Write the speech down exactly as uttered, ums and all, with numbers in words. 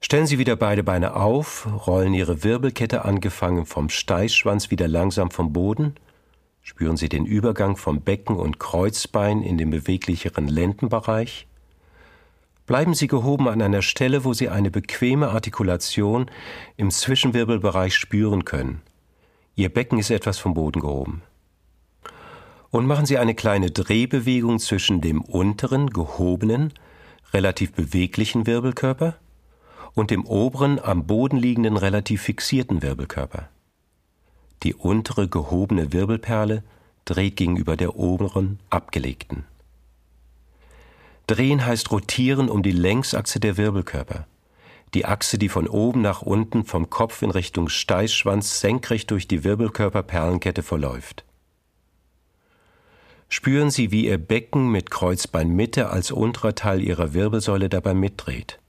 Stellen Sie wieder beide Beine auf, rollen Ihre Wirbelkette angefangen vom Steißschwanz wieder langsam vom Boden. Spüren Sie den Übergang vom Becken und Kreuzbein in den beweglicheren Lendenbereich. Bleiben Sie gehoben an einer Stelle, wo Sie eine bequeme Artikulation im Zwischenwirbelbereich spüren können. Ihr Becken ist etwas vom Boden gehoben. Und machen Sie eine kleine Drehbewegung zwischen dem unteren, gehobenen, relativ beweglichen Wirbelkörper und dem oberen, am Boden liegenden, relativ fixierten Wirbelkörper. Die untere, gehobene Wirbelperle dreht gegenüber der oberen, abgelegten. Drehen heißt rotieren um die Längsachse der Wirbelkörper. Die Achse, die von oben nach unten, vom Kopf in Richtung Steißschwanz senkrecht durch die Wirbelkörperperlenkette verläuft. Spüren Sie, wie Ihr Becken mit Kreuzbeinmitte als unterer Teil Ihrer Wirbelsäule dabei mitdreht.